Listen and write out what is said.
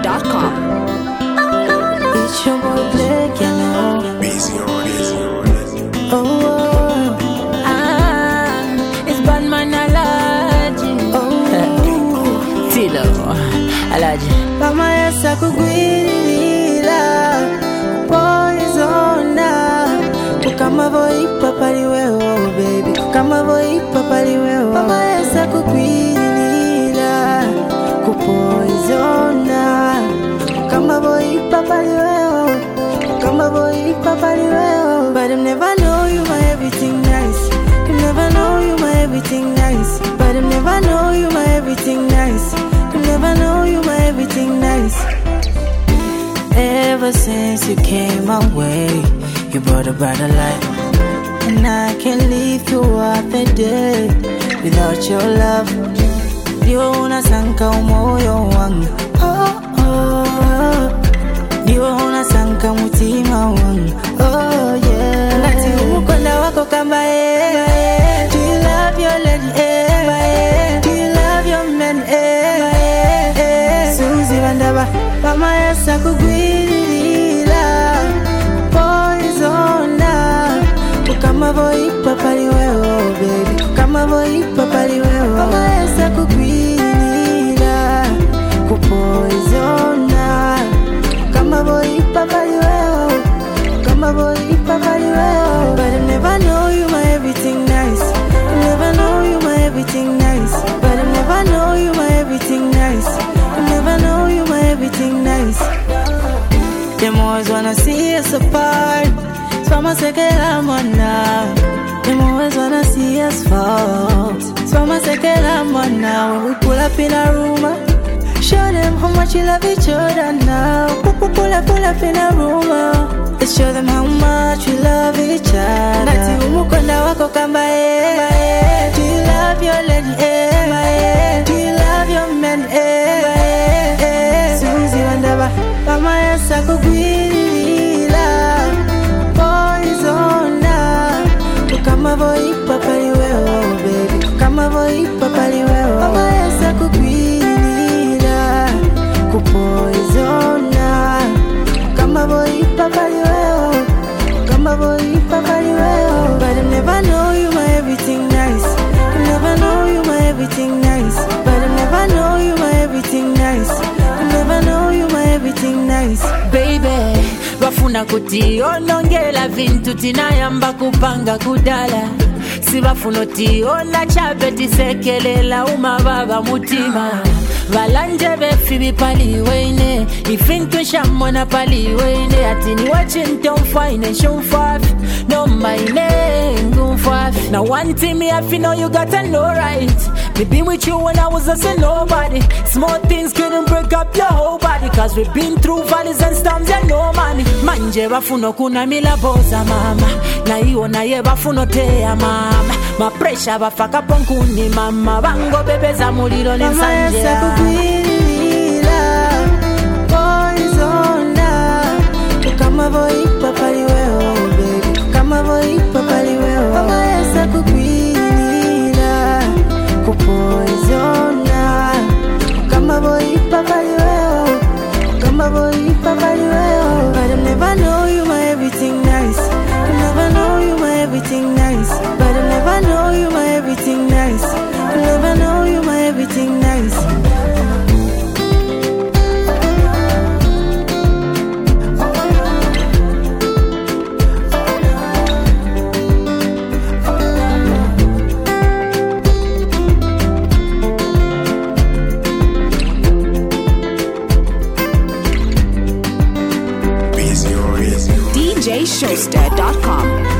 DJShowster.com. It's your boy Blake, you know. Busy on it. It's Batman Alaji. Tilo Alaji. Mama yesa kugwirira poisona kukama voi papali wewe baby kukama voi papali wewe mama yesa kugwirira kupoisona kukama voi papali wewe kukama voi papali wewe. But I never know you my everything nice. You never know you my everything nice. But I never know you my everything nice. You never know you my everything nice. Ever since you came my way, you brought a brighter light. And I can't live throughout the day without your love. Dio unasanka umoyo wangu. Oh, oh. Dio unasanka mutima wangu. Oh yeah. Ngati umukonda wako kamba Do you love your lady Do you love your man Suzi bandaba Mama yesa kugwirira Poisona Kukama voi papali wewe baby Kukama voi papali wewe Mama yesa kugwirira Kupoisona Kama voi papali wewe Kama voi papali wewe. But I never know you my everything nice. I never know you my everything nice. But I never know you my everything nice. I never know you my everything nice. Them always wanna see us apart. So I'ma say que la mona. Them always wanna see us fall. So I'ma say que la mona. When we pull up in a room, show them how much you love each other now. Pull up in a room. Let's show them how much we love each other. Nati umukonda wako kamba Do you love your lady Do you love your man Suzi bandaba Mama yesa kugwirira Poisona Kukama voi papali wewe baby Kukama voi papali wewe Mama yesa kugwirira Kupoisona Kama voi papali wewe Kama voi papali wewe. But I never know you my everything nice. I never know you my everything nice. But I never know you my everything nice. I never know you my everything nice. Baby, bafuna kuti onongela vintu tinayamba kupanga kudala. Sibafuna ti ona chabe tisekelela umababa mutima. Valanje befi bipaliwene Ifintu shamona paliwene Atini Washington fine Shunfaf No my name Gunfaf Now one thing me I feel know you gotta know right Me been with you when I was just a nobody Small things couldn't break up your whole body Cause we've been through valleys and storms and no money Manje bafuno kuna mila boza mama Na iyo na ye bafuno tea mama Ma pressure bafaka ponkuni mama Bango bebe za mulilo nensanje Kugwirira Poisona Kukama voi papali wewe baby Kukama voi papali wewe Mama yesa kugwirira Kupoisona Kukama voi papali wewe Kukama voi papali wewe. But I never know you my everything nice. I never know you my everything nice. But I never know you my everything nice. I never know you my everything nice. Busy on it. DJShowster.com.